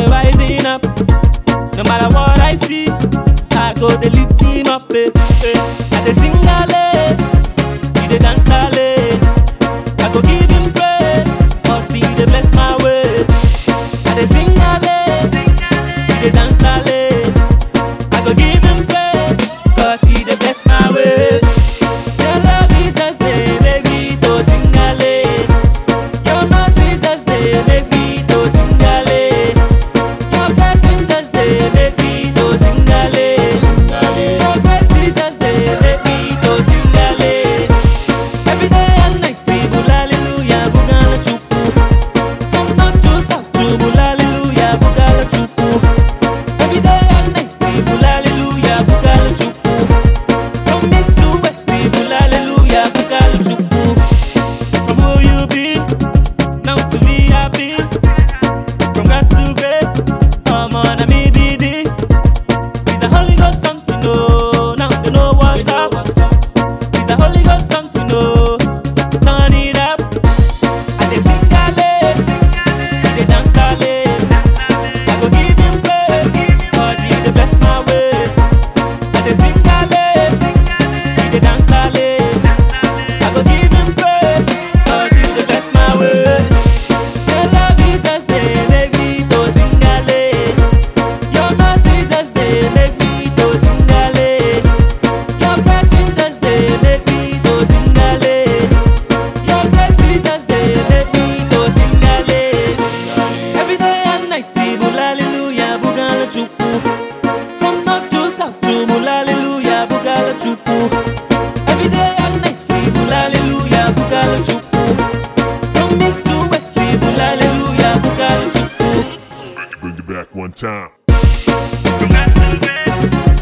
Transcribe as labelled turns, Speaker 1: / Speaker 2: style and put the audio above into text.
Speaker 1: they rising up. No matter what I see, I go they lift him up. I dey sing ale, he dey dance ale. I go give him praise, cause he dey bless my way. I dey sing ale, he dey dance ale. I go give him praise, cause he dey bless my way. Your love is just dey make me to sing ale. Your mercy just dey make me to sing ale. Your blessing just dey make me to sing ale. Your mercy just dey make me to sing ale. Every day and night, bula hallelujah, bugala chuku. From north to south, bula hallelujah, bugala chuku. Every day and night, bula hallelujah, bugala chuku. From east to west, bula hallelujah, bugala chuku. From who you be, now to VIP. From grass to grace, come on, and me be this. It's a Holy Ghost something, no. Now you know what's up. It's a Holy Ghost something, no. Turn it up. I dey sing ale, I dey dance ale. I go give him praise, cause he dey bless my way. I dey sing ale, he dey dance ale. I go give him praise, cause he dey bless my way. Your love is just dey make me to sing ale. Your mercy just dey make me to sing ale. Your blessing just dey make me to sing ale. Your blessing just dey make me to sing ale. Every day and night, bula hallelujah, bugala chuku. From north to south, bula hallelujah, bugala chuku. Every day and night, bula hallelujah, bugala chuku. From east to west, bula hallelujah, bugala chuku.
Speaker 2: Bring it back one time.
Speaker 1: From grass to grace,